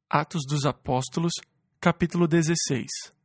Atos dos Apóstolos, capítulo 16.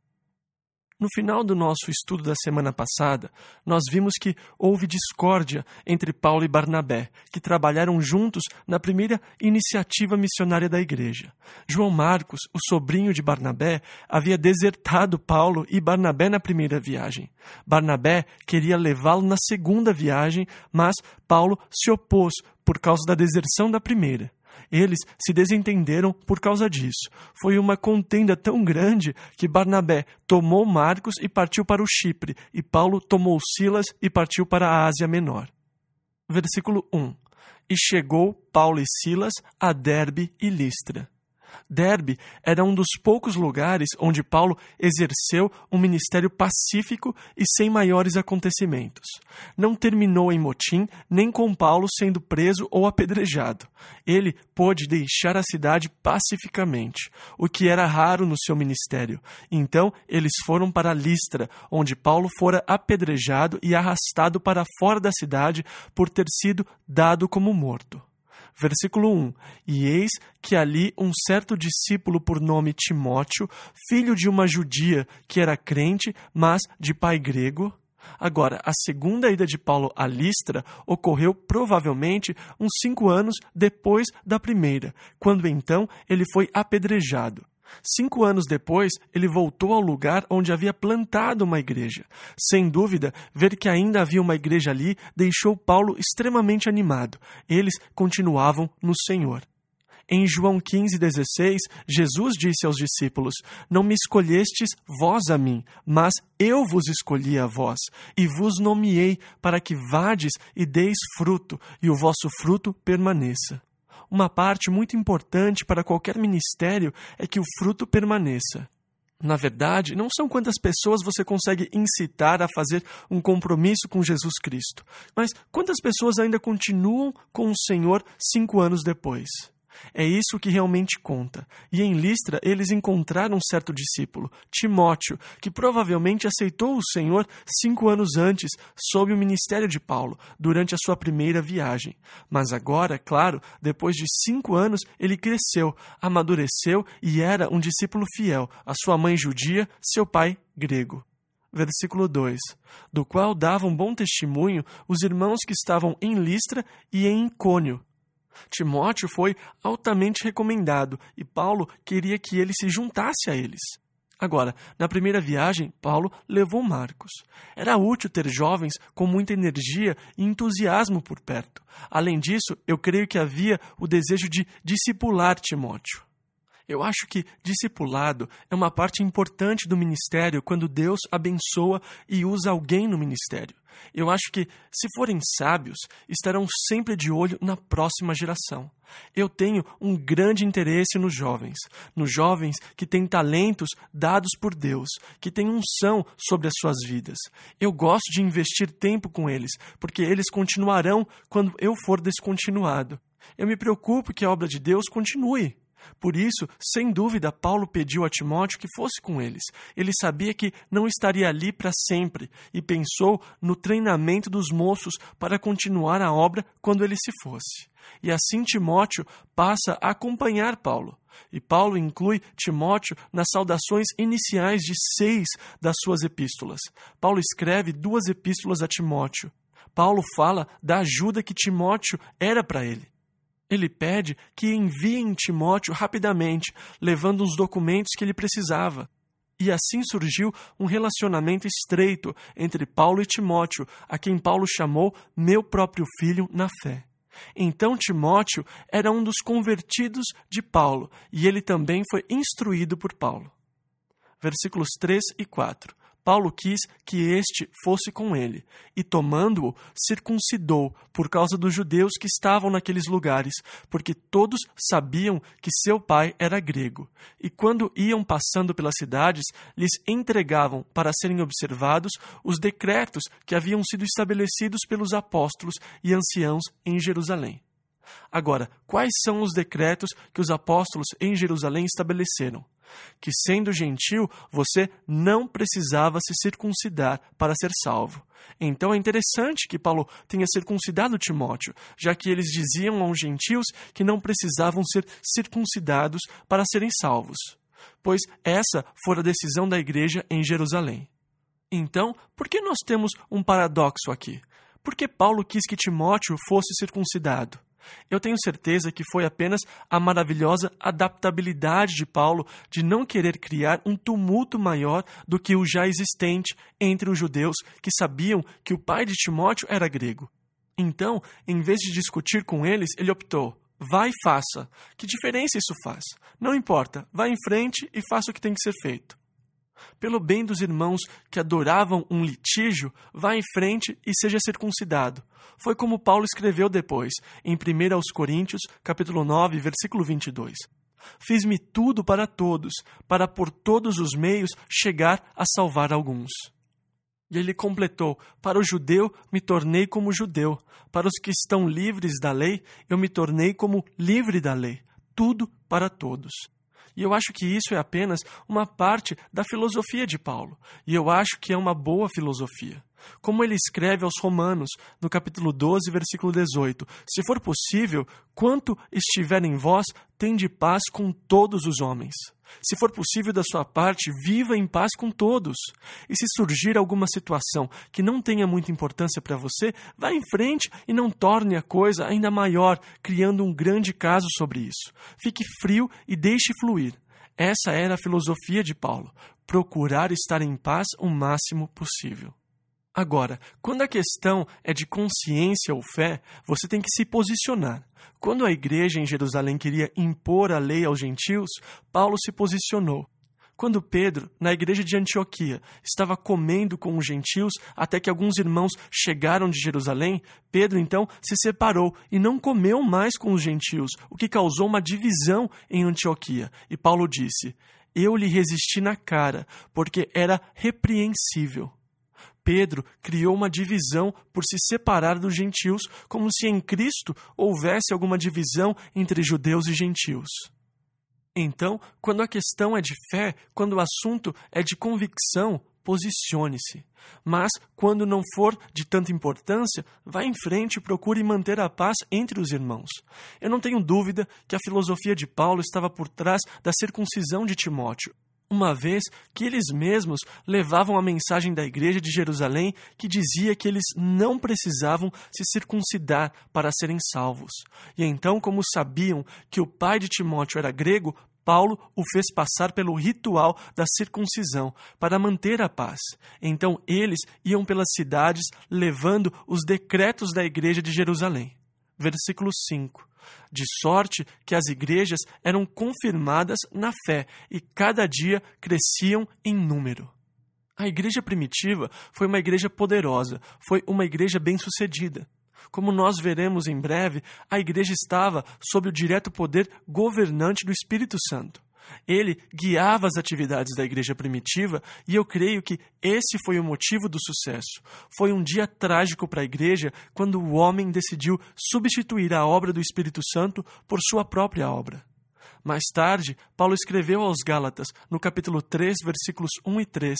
No final do nosso estudo da semana passada, nós vimos que houve discórdia entre Paulo e Barnabé, que trabalharam juntos na primeira iniciativa missionária da igreja. João Marcos, o sobrinho de Barnabé, havia desertado Paulo e Barnabé na primeira viagem. Barnabé queria levá-lo na segunda viagem, mas Paulo se opôs por causa da deserção da primeira. Eles se desentenderam por causa disso. Foi uma contenda tão grande que Barnabé tomou Marcos e partiu para o Chipre, e Paulo tomou Silas e partiu para a Ásia Menor. Versículo 1. E chegou Paulo e Silas a Derbe e Listra. Derbe era um dos poucos lugares onde Paulo exerceu um ministério pacífico e sem maiores acontecimentos. Não terminou em motim, nem com Paulo sendo preso ou apedrejado. Ele pôde deixar a cidade pacificamente, o que era raro no seu ministério. Então, eles foram para Listra, onde Paulo fora apedrejado e arrastado para fora da cidade por ter sido dado como morto. Versículo 1. E eis que ali um certo discípulo por nome Timóteo, filho de uma judia que era crente, mas de pai grego. Agora, a segunda ida de Paulo a Listra ocorreu provavelmente uns 5 anos depois da primeira, quando então ele foi apedrejado. 5 anos depois, ele voltou ao lugar onde havia plantado uma igreja. Sem dúvida, ver que ainda havia uma igreja ali deixou Paulo extremamente animado. Eles continuavam no Senhor. Em João 15,16, Jesus disse aos discípulos: Não me escolhestes vós a mim, mas eu vos escolhi a vós, e vos nomeei para que vades e deis fruto, e o vosso fruto permaneça. Uma parte muito importante para qualquer ministério é que o fruto permaneça. Na verdade, não são quantas pessoas você consegue incitar a fazer um compromisso com Jesus Cristo, mas quantas pessoas ainda continuam com o Senhor 5 anos depois. É isso que realmente conta. E em Listra, eles encontraram um certo discípulo, Timóteo, que provavelmente aceitou o Senhor 5 anos antes, sob o ministério de Paulo, durante a sua primeira viagem. Mas agora, claro, depois de 5 anos, ele cresceu, amadureceu e era um discípulo fiel, a sua mãe judia, seu pai grego. Versículo 2. Do qual davam bom testemunho os irmãos que estavam em Listra e em Icônio. Timóteo foi altamente recomendado e Paulo queria que ele se juntasse a eles. Agora, na primeira viagem, Paulo levou Marcos. Era útil ter jovens com muita energia e entusiasmo por perto. Além disso, eu creio que havia o desejo de discipular Timóteo. Eu acho que discipulado é uma parte importante do ministério quando Deus abençoa e usa alguém no ministério. Eu acho que, se forem sábios, estarão sempre de olho na próxima geração. Eu tenho um grande interesse nos jovens que têm talentos dados por Deus, que têm unção sobre as suas vidas. Eu gosto de investir tempo com eles, porque eles continuarão quando eu for descontinuado. Eu me preocupo que a obra de Deus continue. Por isso, sem dúvida, Paulo pediu a Timóteo que fosse com eles. Ele sabia que não estaria ali para sempre e pensou no treinamento dos moços para continuar a obra quando ele se fosse. E assim Timóteo passa a acompanhar Paulo. E Paulo inclui Timóteo nas saudações iniciais de 6 das suas epístolas. Paulo escreve 2 epístolas a Timóteo. Paulo fala da ajuda que Timóteo era para ele. Ele pede que enviem Timóteo rapidamente, levando os documentos que ele precisava. E assim surgiu um relacionamento estreito entre Paulo e Timóteo, a quem Paulo chamou meu próprio filho na fé. Então Timóteo era um dos convertidos de Paulo, e ele também foi instruído por Paulo. Versículos 3 e 4. Paulo quis que este fosse com ele, e tomando-o, circuncidou por causa dos judeus que estavam naqueles lugares, porque todos sabiam que seu pai era grego. E quando iam passando pelas cidades, lhes entregavam para serem observados os decretos que haviam sido estabelecidos pelos apóstolos e anciãos em Jerusalém. Agora, quais são os decretos que os apóstolos em Jerusalém estabeleceram? que sendo gentil, você não precisava se circuncidar para ser salvo. Então é interessante que Paulo tenha circuncidado Timóteo, já que eles diziam aos gentios que não precisavam ser circuncidados para serem salvos, pois essa fora a decisão da igreja em Jerusalém. Então, por que nós temos um paradoxo aqui? Por que Paulo quis que Timóteo fosse circuncidado? Eu tenho certeza que foi apenas a maravilhosa adaptabilidade de Paulo de não querer criar um tumulto maior do que o já existente entre os judeus que sabiam que o pai de Timóteo era grego. Então, em vez de discutir com eles, ele optou: vá e faça. Que diferença isso faz? Não importa, vá em frente e faça o que tem que ser feito. Pelo bem dos irmãos que adoravam um litígio, vá em frente e seja circuncidado. Foi como Paulo escreveu depois, em 1 Coríntios, capítulo 9, versículo 22. Fiz-me tudo para todos, para por todos os meios chegar a salvar alguns. E ele completou: para o judeu me tornei como judeu, para os que estão livres da lei, eu me tornei como livre da lei, tudo para todos. E eu acho que isso é apenas uma parte da filosofia de Paulo. E eu acho que é uma boa filosofia. Como ele escreve aos Romanos, no capítulo 12, versículo 18: se for possível, quanto estiver em vós, tende paz com todos os homens. Se for possível da sua parte, viva em paz com todos. E se surgir alguma situação que não tenha muita importância para você, vá em frente e não torne a coisa ainda maior, criando um grande caso sobre isso. Fique frio e deixe fluir. Essa era a filosofia de Paulo: procurar estar em paz o máximo possível. Agora, quando a questão é de consciência ou fé, você tem que se posicionar. Quando a igreja em Jerusalém queria impor a lei aos gentios, Paulo se posicionou. Quando Pedro, na igreja de Antioquia, estava comendo com os gentios até que alguns irmãos chegaram de Jerusalém, Pedro então se separou e não comeu mais com os gentios, o que causou uma divisão em Antioquia. E Paulo disse: eu lhe resisti na cara, porque era repreensível. Pedro criou uma divisão por se separar dos gentios, como se em Cristo houvesse alguma divisão entre judeus e gentios. Então, quando a questão é de fé, quando o assunto é de convicção, posicione-se. Mas, quando não for de tanta importância, vá em frente e procure manter a paz entre os irmãos. Eu não tenho dúvida que a filosofia de Paulo estava por trás da circuncisão de Timóteo, uma vez que eles mesmos levavam a mensagem da igreja de Jerusalém que dizia que eles não precisavam se circuncidar para serem salvos. E então, como sabiam que o pai de Timóteo era grego, Paulo o fez passar pelo ritual da circuncisão para manter a paz. Então eles iam pelas cidades levando os decretos da igreja de Jerusalém. Versículo 5. De sorte que as igrejas eram confirmadas na fé e cada dia cresciam em número. A igreja primitiva foi uma igreja poderosa, foi uma igreja bem-sucedida. Como nós veremos em breve, a igreja estava sob o direto poder governante do Espírito Santo. Ele guiava as atividades da igreja primitiva e eu creio que esse foi o motivo do sucesso. Foi um dia trágico para a igreja quando o homem decidiu substituir a obra do Espírito Santo por sua própria obra. Mais tarde, Paulo escreveu aos Gálatas, no capítulo 3, versículos 1 e 3.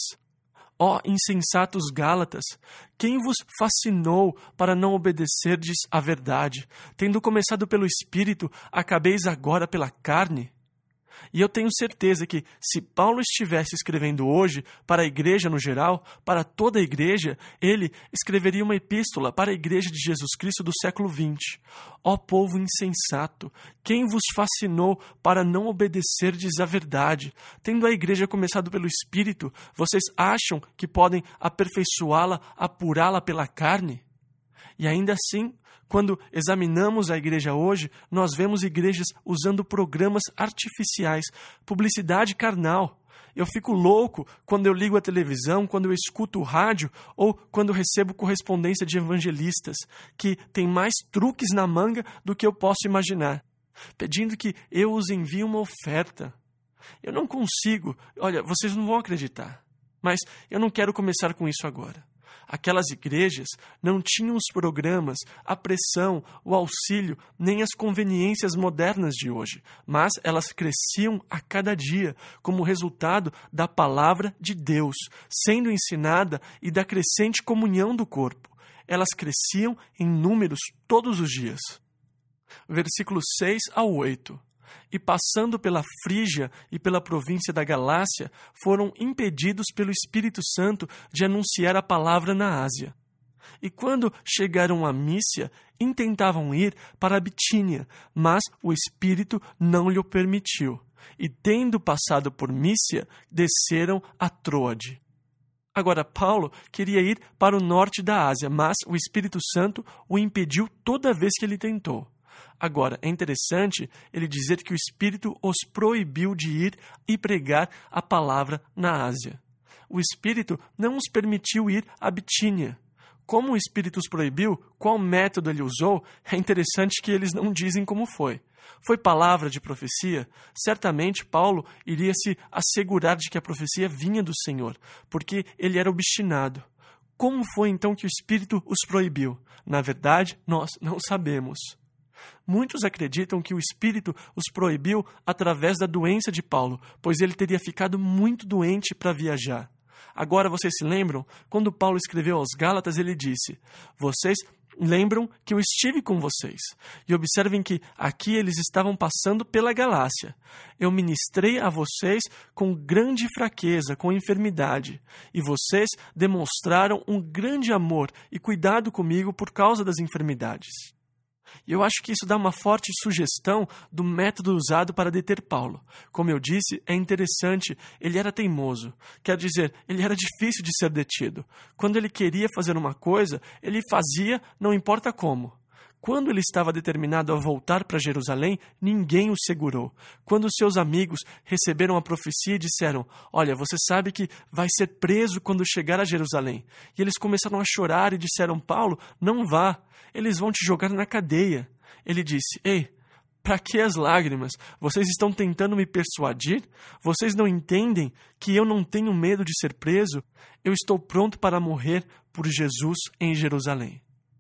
Ó insensatos Gálatas, quem vos fascinou para não obedecerdes à verdade? Tendo começado pelo Espírito, acabeis agora pela carne? E eu tenho certeza que, se Paulo estivesse escrevendo hoje para a igreja no geral, para toda a igreja, ele escreveria uma epístola para a igreja de Jesus Cristo do século XX. Ó povo insensato, quem vos fascinou para não obedecerdes à verdade? Tendo a igreja começado pelo Espírito, vocês acham que podem aperfeiçoá-la, apurá-la pela carne? E ainda assim, quando examinamos a igreja hoje, nós vemos igrejas usando programas artificiais, publicidade carnal. Eu fico louco quando eu ligo a televisão, quando eu escuto o rádio ou quando recebo correspondência de evangelistas que têm mais truques na manga do que eu posso imaginar, pedindo que eu os envie uma oferta. Eu não consigo, olha, vocês não vão acreditar, mas eu não quero começar com isso agora. Aquelas igrejas não tinham os programas, a pressão, o auxílio, nem as conveniências modernas de hoje, mas elas cresciam a cada dia como resultado da palavra de Deus, sendo ensinada e da crescente comunhão do corpo. Elas cresciam em números todos os dias. Versículos 6 ao 8. E passando pela Frígia e pela província da Galácia, foram impedidos pelo Espírito Santo de anunciar a palavra na Ásia. E quando chegaram a Mísia, intentavam ir para a Bitínia, mas o Espírito não lhe permitiu. E tendo passado por Mísia, desceram a Troade. Agora, Paulo queria ir para o norte da Ásia, mas o Espírito Santo o impediu toda vez que ele tentou. Agora, é interessante ele dizer que o Espírito os proibiu de ir e pregar a palavra na Ásia. O Espírito não os permitiu ir à Bitínia. Como o Espírito os proibiu, qual método ele usou, é interessante que eles não dizem como foi. Foi palavra de profecia? Certamente Paulo iria se assegurar de que a profecia vinha do Senhor, porque ele era obstinado. Como foi então que o Espírito os proibiu? Na verdade, nós não sabemos. Muitos acreditam que o Espírito os proibiu através da doença de Paulo, pois ele teria ficado muito doente para viajar. Agora, vocês se lembram? Quando Paulo escreveu aos Gálatas, ele disse: vocês lembram que eu estive com vocês. E observem que aqui eles estavam passando pela Galácia. Eu ministrei a vocês com grande fraqueza, com enfermidade. E vocês demonstraram um grande amor e cuidado comigo por causa das enfermidades. E eu acho que isso dá uma forte sugestão do método usado para deter Paulo. Como eu disse, é interessante, ele era teimoso. Quer dizer, ele era difícil de ser detido. Quando ele queria fazer uma coisa, ele fazia, não importa como. Quando ele estava determinado a voltar para Jerusalém, ninguém o segurou. Quando seus amigos receberam a profecia e disseram: olha, você sabe que vai ser preso quando chegar a Jerusalém. E eles começaram a chorar e disseram: Paulo, não vá, eles vão te jogar na cadeia. Ele disse: ei, para que as lágrimas? Vocês estão tentando me persuadir? Vocês não entendem que eu não tenho medo de ser preso? Eu estou pronto para morrer por Jesus em Jerusalém.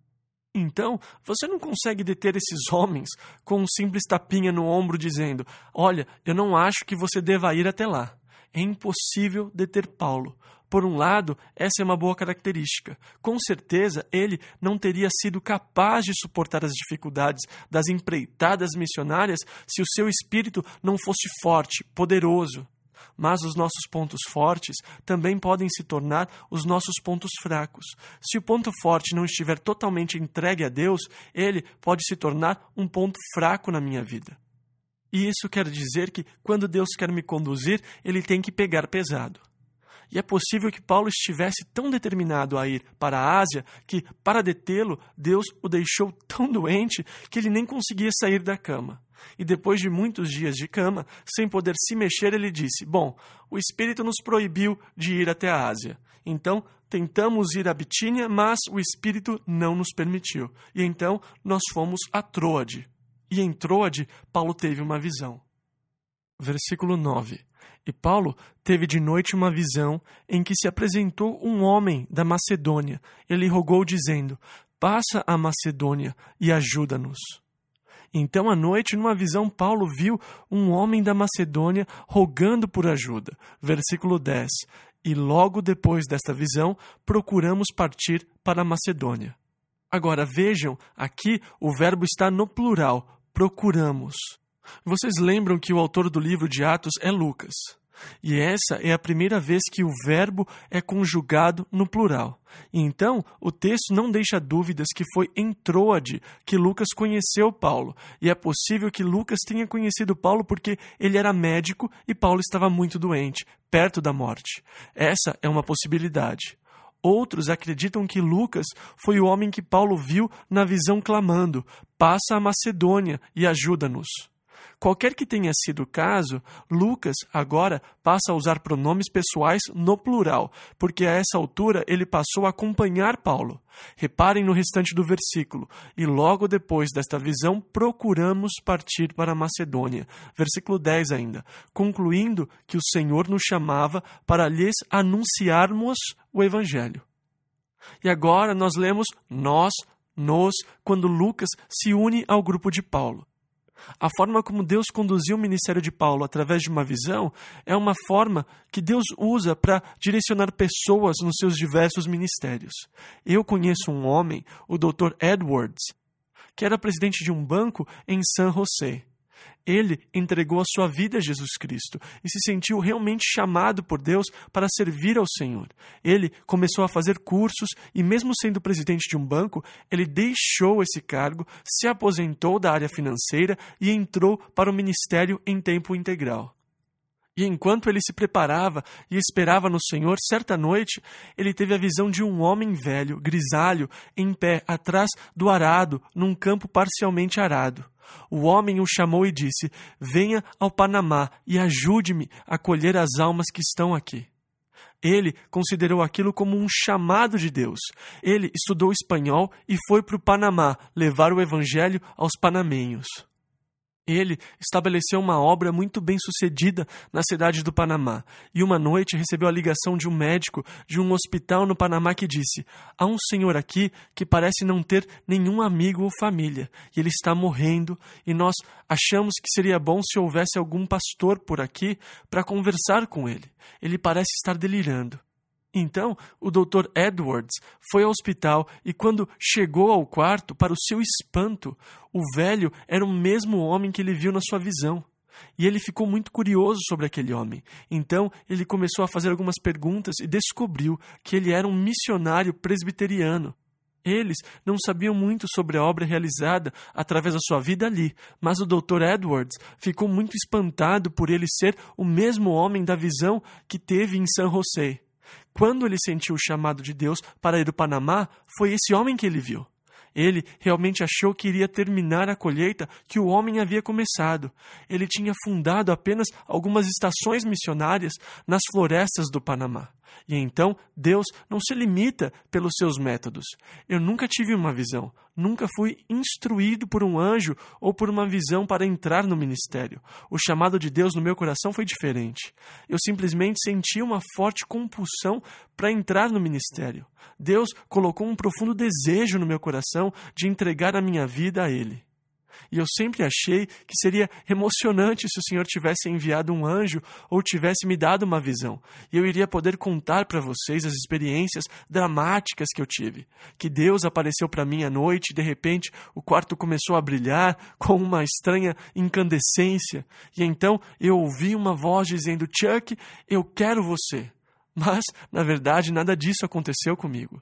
Então, você não consegue deter esses homens com um simples tapinha no ombro dizendo: olha, eu não acho que você deva ir até lá. É impossível deter Paulo. Por um lado, essa é uma boa característica. Com certeza, ele não teria sido capaz de suportar as dificuldades das empreitadas missionárias se o seu espírito não fosse forte, poderoso. Mas os nossos pontos fortes também podem se tornar os nossos pontos fracos. Se o ponto forte não estiver totalmente entregue a Deus, ele pode se tornar um ponto fraco na minha vida. E isso quer dizer que, quando Deus quer me conduzir, ele tem que pegar pesado. E é possível que Paulo estivesse tão determinado a ir para a Ásia que, para detê-lo, Deus o deixou tão doente que ele nem conseguia sair da cama. E depois de muitos dias de cama, sem poder se mexer, ele disse: bom, o Espírito nos proibiu de ir até a Ásia. Então, tentamos ir a Bitínia, mas o Espírito não nos permitiu. E então, nós fomos a Troade. E em Troade, Paulo teve uma visão. Versículo 9. E Paulo teve de noite uma visão em que se apresentou um homem da Macedônia. Ele rogou dizendo: passa a Macedônia e ajuda-nos. Então, à noite, numa visão, Paulo viu um homem da Macedônia rogando por ajuda. Versículo 10. E logo depois desta visão, procuramos partir para a Macedônia. Agora, vejam, aqui o verbo está no plural, procuramos. Vocês lembram que o autor do livro de Atos é Lucas. E essa é a primeira vez que o verbo é conjugado no plural. E então, o texto não deixa dúvidas que foi em Troade que Lucas conheceu Paulo. E é possível que Lucas tenha conhecido Paulo porque ele era médico e Paulo estava muito doente, perto da morte. Essa é uma possibilidade. Outros acreditam que Lucas foi o homem que Paulo viu na visão clamando: passa a Macedônia e ajuda-nos. Qualquer que tenha sido o caso, Lucas agora passa a usar pronomes pessoais no plural, porque a essa altura ele passou a acompanhar Paulo. Reparem no restante do versículo. E logo depois desta visão, procuramos partir para a Macedônia. Versículo 10 ainda. Concluindo que o Senhor nos chamava para lhes anunciarmos o Evangelho. E agora nós lemos nós, nos, quando Lucas se une ao grupo de Paulo. A forma como Deus conduziu o ministério de Paulo através de uma visão é uma forma que Deus usa para direcionar pessoas nos seus diversos ministérios. Eu conheço um homem, o Dr. Edwards, que era presidente de um banco em San José. Ele entregou a sua vida a Jesus Cristo e se sentiu realmente chamado por Deus para servir ao Senhor. Ele começou a fazer cursos e, mesmo sendo presidente de um banco, ele deixou esse cargo, se aposentou da área financeira e entrou para o ministério em tempo integral. E enquanto ele se preparava e esperava no Senhor, certa noite, ele teve a visão de um homem velho, grisalho, em pé, atrás do arado, num campo parcialmente arado. O homem o chamou e disse: venha ao Panamá e ajude-me a colher as almas que estão aqui. Ele considerou aquilo como um chamado de Deus. Ele estudou espanhol e foi para o Panamá levar o evangelho aos panamenhos. Ele estabeleceu uma obra muito bem sucedida na cidade do Panamá e uma noite recebeu a ligação de um médico de um hospital no Panamá que disse: há um senhor aqui que parece não ter nenhum amigo ou família e ele está morrendo e nós achamos que seria bom se houvesse algum pastor por aqui para conversar com ele. Ele parece estar delirando. Então, o Dr. Edwards foi ao hospital e quando chegou ao quarto, para o seu espanto, o velho era o mesmo homem que ele viu na sua visão. E ele ficou muito curioso sobre aquele homem. Então, ele começou a fazer algumas perguntas e descobriu que ele era um missionário presbiteriano. Eles não sabiam muito sobre a obra realizada através da sua vida ali, mas o Dr. Edwards ficou muito espantado por ele ser o mesmo homem da visão que teve em San José. Quando ele sentiu o chamado de Deus para ir ao Panamá, foi esse homem que ele viu. Ele realmente achou que iria terminar a colheita que o homem havia começado. Ele tinha fundado apenas algumas estações missionárias nas florestas do Panamá. E então, Deus não se limita pelos seus métodos. Eu nunca tive uma visão, nunca fui instruído por um anjo ou por uma visão para entrar no ministério. O chamado de Deus no meu coração foi diferente. Eu simplesmente senti uma forte compulsão para entrar no ministério. Deus colocou um profundo desejo no meu coração de entregar a minha vida a Ele. E eu sempre achei que seria emocionante se o Senhor tivesse enviado um anjo ou tivesse me dado uma visão. E eu iria poder contar para vocês as experiências dramáticas que eu tive. Que Deus apareceu para mim à noite e de repente o quarto começou a brilhar com uma estranha incandescência. E então eu ouvi uma voz dizendo: Chuck, eu quero você. Mas, na verdade, nada disso aconteceu comigo.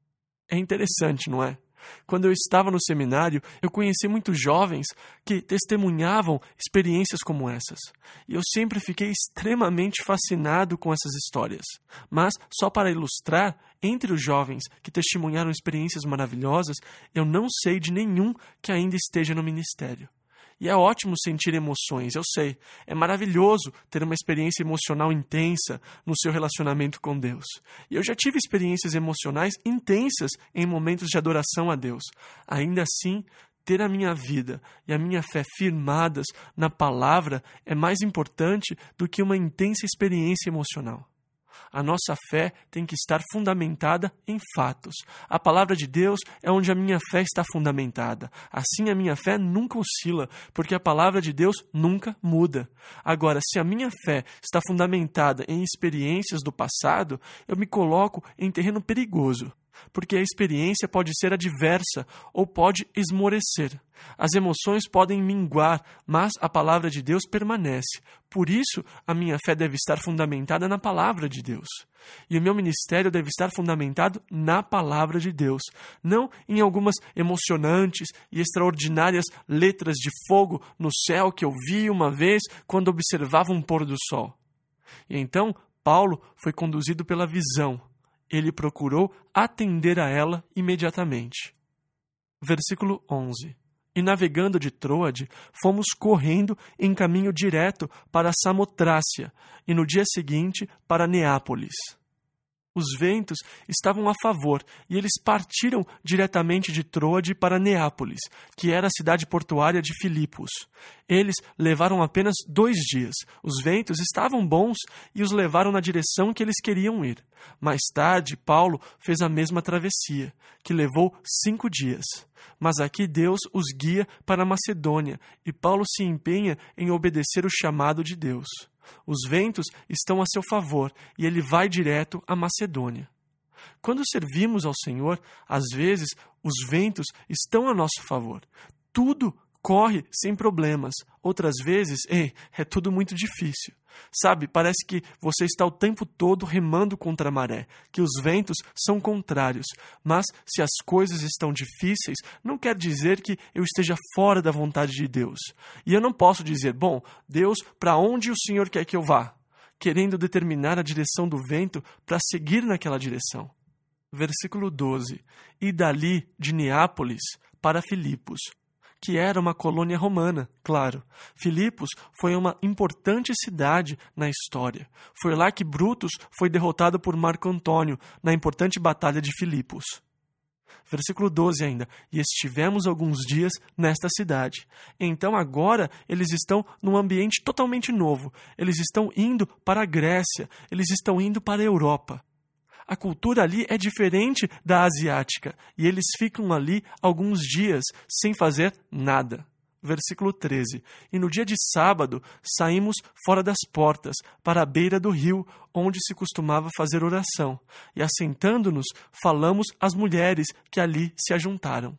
É interessante, não é? Quando eu estava no seminário, eu conheci muitos jovens que testemunhavam experiências como essas. E eu sempre fiquei extremamente fascinado com essas histórias. Mas, só para ilustrar, entre os jovens que testemunharam experiências maravilhosas, eu não sei de nenhum que ainda esteja no ministério. E é ótimo sentir emoções, eu sei. É maravilhoso ter uma experiência emocional intensa no seu relacionamento com Deus. E eu já tive experiências emocionais intensas em momentos de adoração a Deus. Ainda assim, ter a minha vida e a minha fé firmadas na palavra é mais importante do que uma intensa experiência emocional. A nossa fé tem que estar fundamentada em fatos. A palavra de Deus é onde a minha fé está fundamentada. Assim, a minha fé nunca oscila, porque a palavra de Deus nunca muda. Agora, se a minha fé está fundamentada em experiências do passado, eu me coloco em terreno perigoso, porque a experiência pode ser adversa ou pode esmorecer. As emoções podem minguar, mas a palavra de Deus permanece. Por isso, a minha fé deve estar fundamentada na palavra de Deus. E o meu ministério deve estar fundamentado na palavra de Deus, não em algumas emocionantes e extraordinárias letras de fogo no céu que eu vi uma vez quando observava um pôr do sol. E então, Paulo foi conduzido pela visão. Ele procurou atender a ela imediatamente. Versículo 11. E navegando de Troade, fomos correndo em caminho direto para Samotrácia, e no dia seguinte para Neápolis. Os ventos estavam a favor e eles partiram diretamente de Troade para Neápolis, que era a cidade portuária de Filipos. Eles levaram apenas 2 dias. Os ventos estavam bons e os levaram na direção que eles queriam ir. Mais tarde, Paulo fez a mesma travessia, que levou 5 dias. Mas aqui Deus os guia para a Macedônia e Paulo se empenha em obedecer o chamado de Deus. Os ventos estão a seu favor e ele vai direto à Macedônia. Quando servimos ao Senhor, às vezes os ventos estão a nosso favor. Tudo corre sem problemas. Outras vezes, é tudo muito difícil. Sabe, parece que você está o tempo todo remando contra a maré, que os ventos são contrários. Mas se as coisas estão difíceis, não quer dizer que eu esteja fora da vontade de Deus. E eu não posso dizer, Deus, para onde o Senhor quer que eu vá? Querendo determinar a direção do vento para seguir naquela direção. Versículo 12. E dali de Neápolis para Filipos, que era uma colônia romana, claro. Filipos foi uma importante cidade na história. Foi lá que Brutus foi derrotado por Marco Antônio na importante Batalha de Filipos. Versículo 12 ainda. E estivemos alguns dias nesta cidade. Então agora eles estão num ambiente totalmente novo. Eles estão indo para a Grécia. Eles estão indo para a Europa. A cultura ali é diferente da asiática e eles ficam ali alguns dias sem fazer nada. Versículo 13. E no dia de sábado saímos fora das portas, para a beira do rio, onde se costumava fazer oração. E assentando-nos, falamos às mulheres que ali se ajuntaram.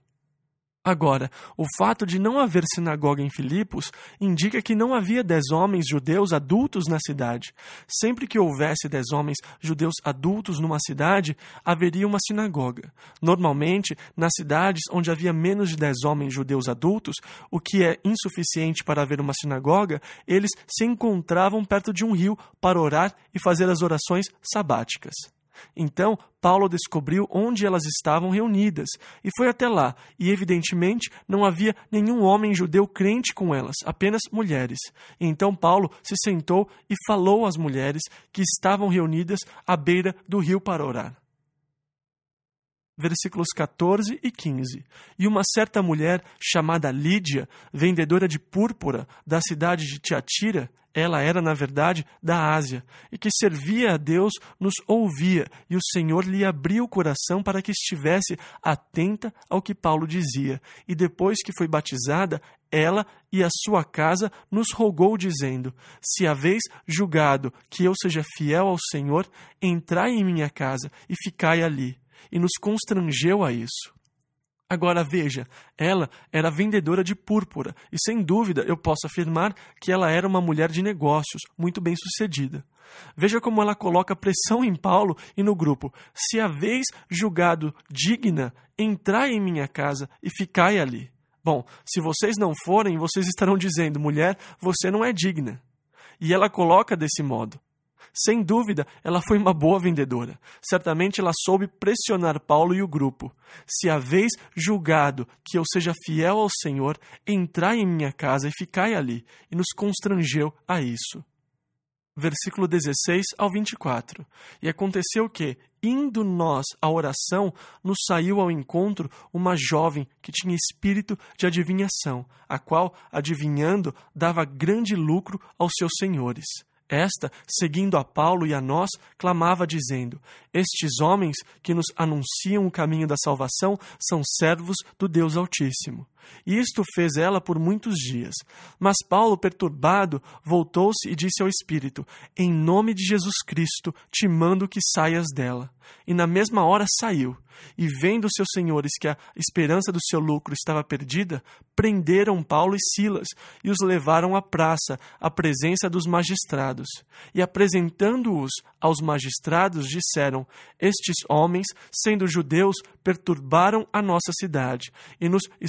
Agora, o fato de não haver sinagoga em Filipos indica que não havia 10 homens judeus adultos na cidade. Sempre que houvesse 10 homens judeus adultos numa cidade, haveria uma sinagoga. Normalmente, nas cidades onde havia menos de 10 homens judeus adultos, o que é insuficiente para haver uma sinagoga, eles se encontravam perto de um rio para orar e fazer as orações sabáticas. Então, Paulo descobriu onde elas estavam reunidas e foi até lá, e evidentemente não havia nenhum homem judeu crente com elas, apenas mulheres. Então Paulo se sentou e falou às mulheres que estavam reunidas à beira do rio para orar. Versículos 14 e 15. E uma certa mulher chamada Lídia, vendedora de púrpura da cidade de Tiatira, ela era, na verdade, da Ásia, e que servia a Deus, nos ouvia, e o Senhor lhe abriu o coração para que estivesse atenta ao que Paulo dizia. E depois que foi batizada, ela e a sua casa nos rogou, dizendo: se haveis julgado que eu seja fiel ao Senhor, entrai em minha casa e ficai ali. E nos constrangeu a isso. Agora veja, ela era vendedora de púrpura e sem dúvida eu posso afirmar que ela era uma mulher de negócios, muito bem sucedida. Veja como ela coloca pressão em Paulo e no grupo. Se haveis julgado digna, entrai em minha casa e ficai ali. Bom, se vocês não forem, vocês estarão dizendo: mulher, você não é digna. E ela coloca desse modo. Sem dúvida, ela foi uma boa vendedora. Certamente ela soube pressionar Paulo e o grupo. Se haveis julgado que eu seja fiel ao Senhor, entrai em minha casa e ficai ali. E nos constrangeu a isso. Versículo 16 ao 24. E aconteceu que, indo nós à oração, nos saiu ao encontro uma jovem que tinha espírito de adivinhação, a qual, adivinhando, dava grande lucro aos seus senhores. Esta, seguindo a Paulo e a nós, clamava dizendo: estes homens que nos anunciam o caminho da salvação são servos do Deus Altíssimo. E isto fez ela por muitos dias. Mas Paulo, perturbado, voltou-se e disse ao Espírito: em nome de Jesus Cristo, te mando que saias dela. E na mesma hora saiu. E vendo seus senhores que a esperança do seu lucro estava perdida, prenderam Paulo e Silas e os levaram à praça, à presença dos magistrados. E apresentando-os aos magistrados, disseram: estes homens, sendo judeus, perturbaram a nossa cidade e nos expõem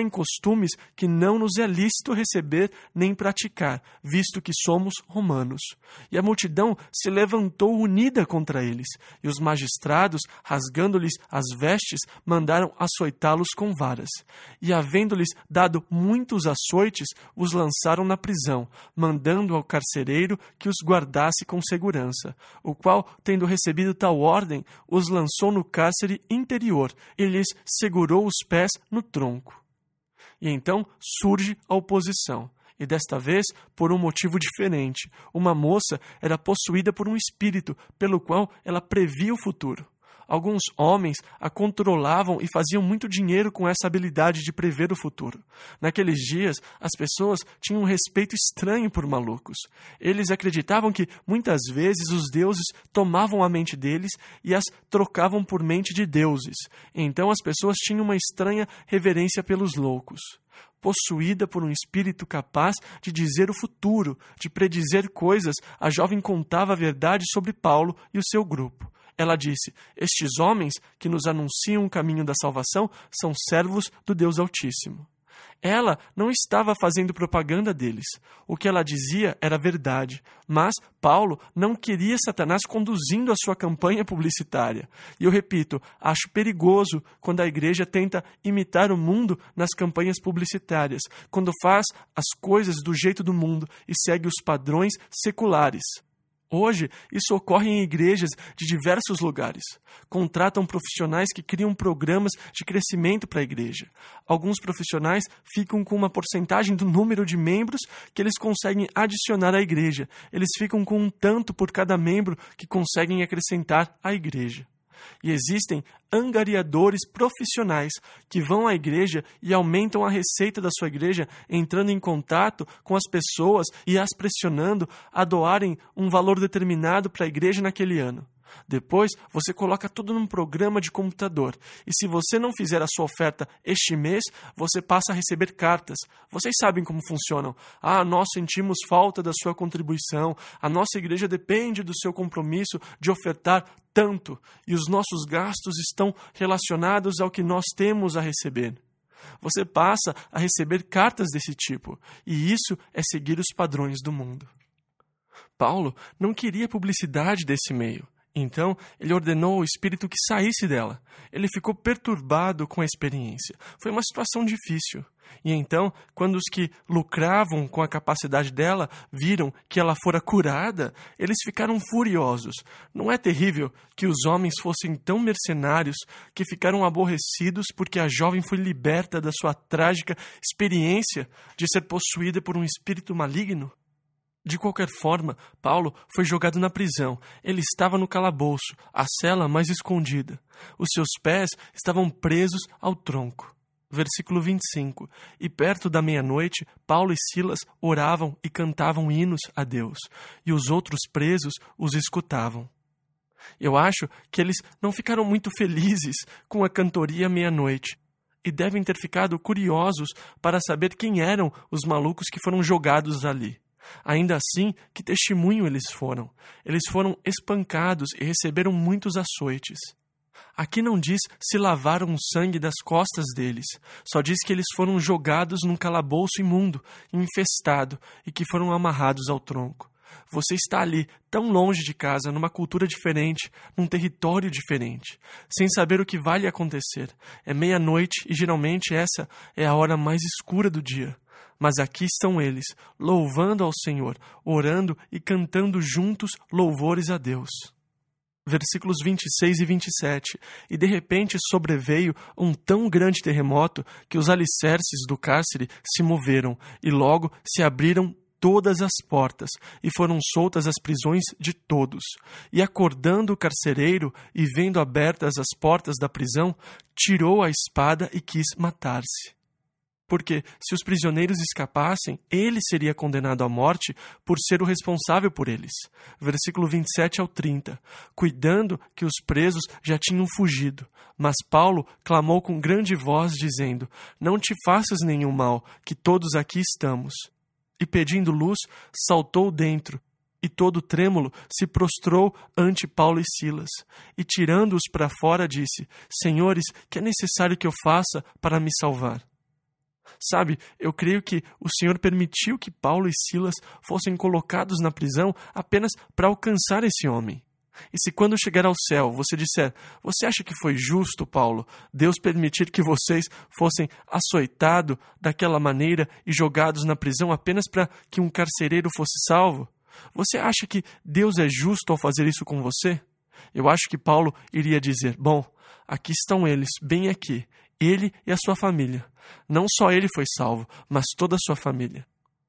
em costumes que não nos é lícito receber nem praticar, visto que somos romanos. E a multidão se levantou unida contra eles, e os magistrados, rasgando-lhes as vestes, mandaram açoitá-los com varas. E, havendo-lhes dado muitos açoites, os lançaram na prisão, mandando ao carcereiro que os guardasse com segurança, o qual, tendo recebido tal ordem, os lançou no cárcere interior e lhes segurou os pés no tronco. E então surge a oposição, e desta vez por um motivo diferente. Uma moça era possuída por um espírito, pelo qual ela previa o futuro. Alguns homens a controlavam e faziam muito dinheiro com essa habilidade de prever o futuro. Naqueles dias, as pessoas tinham um respeito estranho por malucos. Eles acreditavam que, muitas vezes, os deuses tomavam a mente deles e as trocavam por mente de deuses. Então as pessoas tinham uma estranha reverência pelos loucos. Possuída por um espírito capaz de dizer o futuro, de predizer coisas, a jovem contava a verdade sobre Paulo e o seu grupo. Ela disse: estes homens que nos anunciam o caminho da salvação são servos do Deus Altíssimo. Ela não estava fazendo propaganda deles. O que ela dizia era verdade, mas Paulo não queria Satanás conduzindo a sua campanha publicitária. E eu repito, acho perigoso quando a igreja tenta imitar o mundo nas campanhas publicitárias, quando faz as coisas do jeito do mundo e segue os padrões seculares. Hoje, isso ocorre em igrejas de diversos lugares. Contratam profissionais que criam programas de crescimento para a igreja. Alguns profissionais ficam com uma porcentagem do número de membros que eles conseguem adicionar à igreja. Eles ficam com um tanto por cada membro que conseguem acrescentar à igreja. E existem angariadores profissionais que vão à igreja e aumentam a receita da sua igreja, entrando em contato com as pessoas e as pressionando a doarem um valor determinado para a igreja naquele ano. Depois, você coloca tudo num programa de computador. E se você não fizer a sua oferta este mês, você passa a receber cartas. Vocês sabem como funcionam. Nós sentimos falta da sua contribuição. A nossa igreja depende do seu compromisso de ofertar tanto. E os nossos gastos estão relacionados ao que nós temos a receber. Você passa a receber cartas desse tipo. E isso é seguir os padrões do mundo. Paulo não queria publicidade desse meio. Então, ele ordenou ao espírito que saísse dela. Ele ficou perturbado com a experiência. Foi uma situação difícil. E então, quando os que lucravam com a capacidade dela viram que ela fora curada, eles ficaram furiosos. Não é terrível que os homens fossem tão mercenários que ficaram aborrecidos porque a jovem foi liberta da sua trágica experiência de ser possuída por um espírito maligno? De qualquer forma, Paulo foi jogado na prisão. Ele estava no calabouço, a cela mais escondida. Os seus pés estavam presos ao tronco. Versículo 25. E perto da meia-noite, Paulo e Silas oravam e cantavam hinos a Deus, e os outros presos os escutavam. Eu acho que eles não ficaram muito felizes com a cantoria à meia-noite, e devem ter ficado curiosos para saber quem eram os malucos que foram jogados ali. Ainda assim, que testemunho eles foram? Eles foram espancados e receberam muitos açoites. Aqui não diz se lavaram o sangue das costas deles, só diz que eles foram jogados num calabouço imundo, infestado, e que foram amarrados ao tronco. Você está ali, tão longe de casa, numa cultura diferente, num território diferente, sem saber o que vai lhe acontecer. É meia-noite e geralmente essa é a hora mais escura do dia. Mas aqui estão eles, louvando ao Senhor, orando e cantando juntos louvores a Deus. Versículos 26 e 27. E de repente sobreveio um tão grande terremoto que os alicerces do cárcere se moveram e logo se abriram todas as portas e foram soltas as prisões de todos. E acordando o carcereiro e vendo abertas as portas da prisão, tirou a espada e quis matar-se. Porque, se os prisioneiros escapassem, ele seria condenado à morte por ser o responsável por eles. Versículo 27 ao 30. Cuidando que os presos já tinham fugido. Mas Paulo clamou com grande voz, dizendo: Não te faças nenhum mal, que todos aqui estamos. E pedindo luz, saltou dentro, e todo trêmulo se prostrou ante Paulo e Silas. E tirando-os para fora, disse: Senhores, que é necessário que eu faça para me salvar? Sabe, eu creio que o Senhor permitiu que Paulo e Silas fossem colocados na prisão apenas para alcançar esse homem. E se quando chegar ao céu você disser, você acha que foi justo, Paulo, Deus permitir que vocês fossem açoitados daquela maneira e jogados na prisão apenas para que um carcereiro fosse salvo? Você acha que Deus é justo ao fazer isso com você? Eu acho que Paulo iria dizer, bom, aqui estão eles, bem aqui, ele e a sua família. Não só ele foi salvo, mas toda a sua família.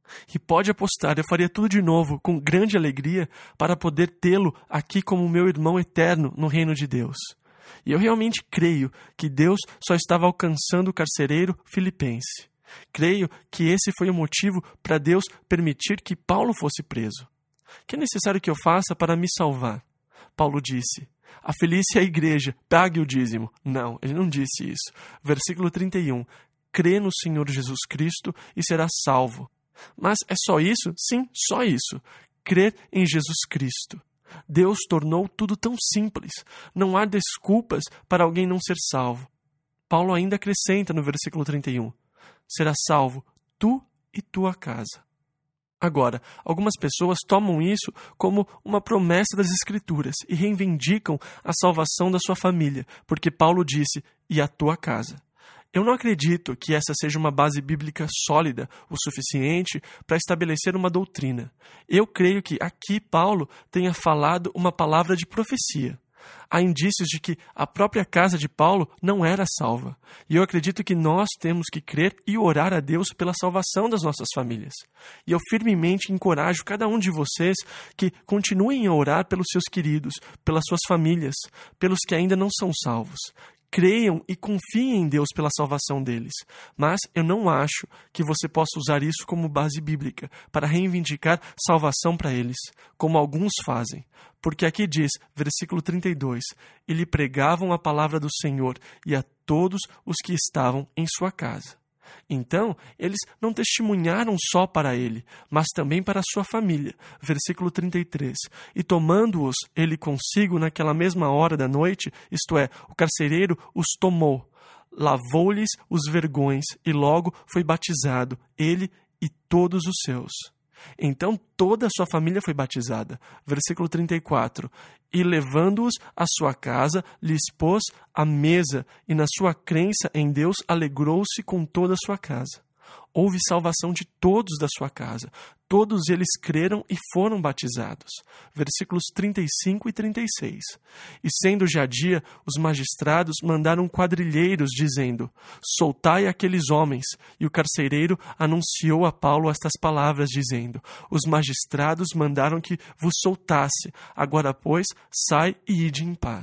E pode apostar, eu faria tudo de novo, com grande alegria, para poder tê-lo aqui como meu irmão eterno no reino de Deus. E eu realmente creio que Deus só estava alcançando o carcereiro filipense. Creio que esse foi o motivo para Deus permitir que Paulo fosse preso. O que é necessário que eu faça para me salvar? Paulo disse, a Felícia é a igreja, pague o dízimo. Não, ele não disse isso. Versículo 31, crê no Senhor Jesus Cristo e será salvo. Mas é só isso? Sim, só isso. Crer em Jesus Cristo. Deus tornou tudo tão simples. Não há desculpas para alguém não ser salvo. Paulo ainda acrescenta no versículo 31. Será salvo tu e tua casa. Agora, algumas pessoas tomam isso como uma promessa das Escrituras e reivindicam a salvação da sua família, porque Paulo disse, e a tua casa. Eu não acredito que essa seja uma base bíblica sólida o suficiente para estabelecer uma doutrina. Eu creio que aqui Paulo tenha falado uma palavra de profecia. Há indícios de que a própria casa de Paulo não era salva. E eu acredito que nós temos que crer e orar a Deus pela salvação das nossas famílias. E eu firmemente encorajo cada um de vocês que continuem a orar pelos seus queridos, pelas suas famílias, pelos que ainda não são salvos. Creiam e confiem em Deus pela salvação deles. Mas eu não acho que você possa usar isso como base bíblica para reivindicar salvação para eles, como alguns fazem. Porque aqui diz, versículo 32, e lhe pregavam a palavra do Senhor e a todos os que estavam em sua casa. Então, eles não testemunharam só para ele, mas também para a sua família. Versículo 33. E tomando-os ele consigo naquela mesma hora da noite, isto é, o carcereiro os tomou, lavou-lhes os vergões e logo foi batizado, ele e todos os seus. Então toda a sua família foi batizada. Versículo 34. E levando-os à sua casa, lhes pôs à mesa, e na sua crença em Deus alegrou-se com toda a sua casa. Houve salvação de todos da sua casa. Todos eles creram e foram batizados. Versículos 35 e 36. E sendo já dia, os magistrados mandaram quadrilheiros, dizendo, soltai aqueles homens. E o carcereiro anunciou a Paulo estas palavras, dizendo, os magistrados mandaram que vos soltasse. Agora, pois, sai e ide em paz.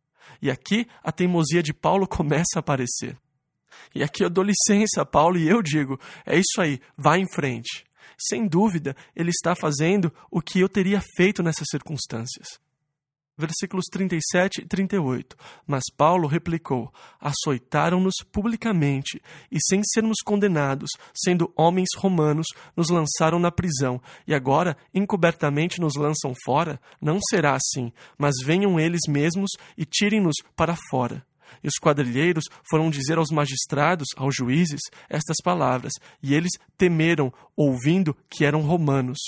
E aqui a teimosia de Paulo começa a aparecer. E aqui eu dou licença a Paulo e eu digo, é isso aí, vá em frente. Sem dúvida, ele está fazendo o que eu teria feito nessas circunstâncias. Versículos 37 e 38. Mas Paulo replicou, açoitaram-nos publicamente, e sem sermos condenados, sendo homens romanos, nos lançaram na prisão, e agora encobertamente nos lançam fora? Não será assim, mas venham eles mesmos e tirem-nos para fora. E os quadrilheiros foram dizer aos magistrados, aos juízes, estas palavras, e eles temeram, ouvindo que eram romanos.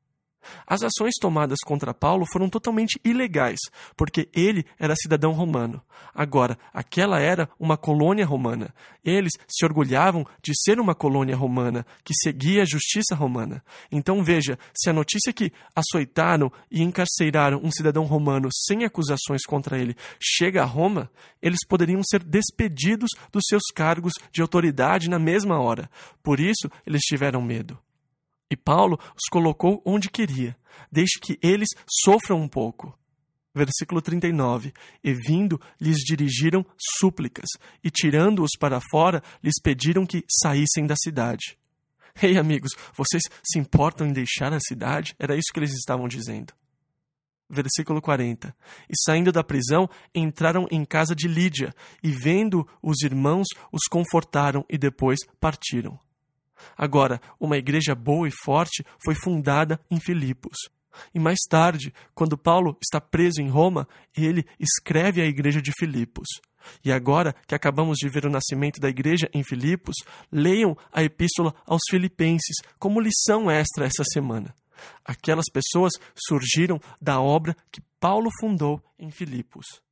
As ações tomadas contra Paulo foram totalmente ilegais, porque ele era cidadão romano. Agora, aquela era uma colônia romana. Eles se orgulhavam de ser uma colônia romana, que seguia a justiça romana. Então veja, se a notícia que açoitaram e encarceraram um cidadão romano sem acusações contra ele chega a Roma, eles poderiam ser despedidos dos seus cargos de autoridade na mesma hora. Por isso, eles tiveram medo. E Paulo os colocou onde queria. Deixe que eles sofram um pouco. Versículo 39. E vindo, lhes dirigiram súplicas, e tirando-os para fora, lhes pediram que saíssem da cidade. Ei, amigos, vocês se importam em deixar a cidade? Era isso que eles estavam dizendo. Versículo 40. E saindo da prisão, entraram em casa de Lídia, e vendo os irmãos, os confortaram e depois partiram. Agora, uma igreja boa e forte foi fundada em Filipos. E mais tarde, quando Paulo está preso em Roma, ele escreve à igreja de Filipos. E agora que acabamos de ver o nascimento da igreja em Filipos, leiam a epístola aos Filipenses como lição extra essa semana. Aquelas pessoas surgiram da obra que Paulo fundou em Filipos.